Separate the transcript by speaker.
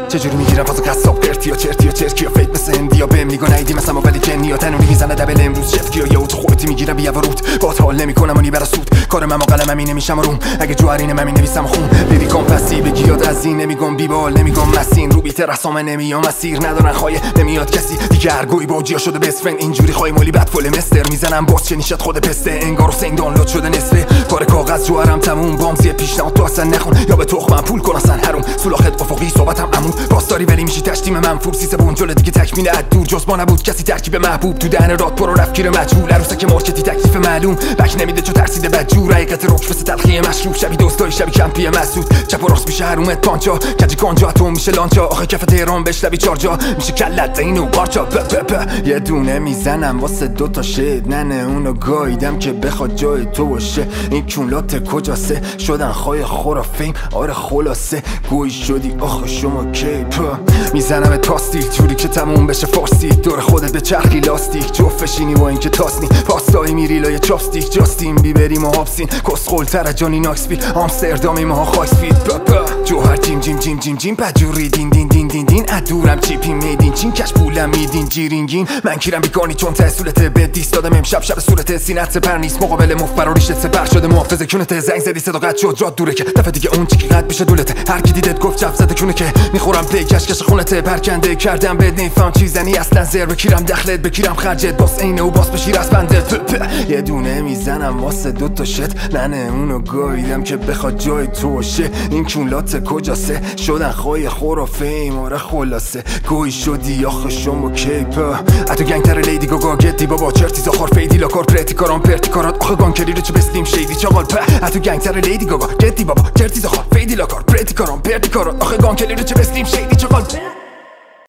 Speaker 1: چجوری میگیرم فاز قصاب قرتی یا چرتی یا چرکی یا فیک مثل هندیا بهم نگاه ندیدی مثلا ولی جنی یا تنوری میزنه دبل امروز شفتی یا تو خودتی میگیرم بیا ورود با حال نمیکنم اونی برا سود کار من و قلمم اینه میشم روم اگه جوهرینه من نویسم خون لیریکام پسی بگی یاد از این نمیگم بیبال نمیگم مسین رو بیت رسام نمیام مسیر ندارن خواهی نمیاد کسی دیگه هرگوی باجیا شده بست فرند اینجوری خواهی مالی بعد فول مستر میزنم باز چه نیشت خود پسته انگار حسین دانلود شده نصفه کار کاغذ جوهرم تموم بامزی پیشنهاد تو اصلا نخون یا به تخمم پول کن اصلا هروم سولاخت افقی صحبتم عمود پاسداری ولی میشی تشتیم منفور سیسه بونجل دیگه تکمیل از دور جز ما نبود کسی ترکیب محبوب تو دهن رات پرو رفکیر مجهول عروسک مارکتی تکلیف معلوم بک نمیده چو ترسیده بدجور حقیقت رک مثل تلخی مشروب شبی دوستای شبی کمپی مسعود چپ و راست میشه هرومت پانچا کجی کانجا اتم میشه لانچا آخه کف تهران بشلوی چارجا میشه کلت اینو پارچا یه دونه میزنم واسه دوتا شد ننه اونو گاییدم که بخواد جای تو باشه این کولات کجاسه شدن خای خرافیم آره خلاصه گوی شدی آخه شما کیپ میزنم تاستیک جوری که تموم بشه فارسی دور خودت به چرخی لاستیک جفشینی با اینکه تاسنی پاستایی میری لای چاپستیک جاستین بیبریم و هابسین کسخول تر جانی ناکسپیل آمستردامی ما خاکسپید جوهر جیم جیم جیم جیم جیم پجوری دین دین دین دین دین ادورم چیپی میدین چین کش پولم میدین جیرینگین من کیرم بیگانی چون تحصولت به دیست دادم امشب شب صورت سینت سپر نیست مقابل مفبر و ریشت سپر شده محافظ کونت زنگ زدی صداقت شد جاد دوره که دفعه دیگه اون چی که قد میشه دولته هر کی دیدت گفت جف زده کونه که میخورم پی کشکش خونته پرکنده کردم بد نمیفهم چیزنی اصلا زر بکیرم دخلت بکیرم خرجت باس اینه و باس بشیر از بنده یه دونه میزنم واسه دوتا شت ننه اونو گاییدم که بخواد جای تو باشه این کولات کجاسه شدن خای خرافه آره خلاصه گوی شدی آخه شما کیپ اتو گنگتر لیدی گاگا گدی بابا چرتی زاخار فیدی لاکار پرتی کاران پرتی کارات آخه گانکری رو چه بستیم شیدی چاقال اتو گنگتر لیدی گاگا گدی بابا چرتی زاخار فیدی لاکار پرتی کاران پرتی کارات آخه گانکری رو چه بستیم شیدی چاقال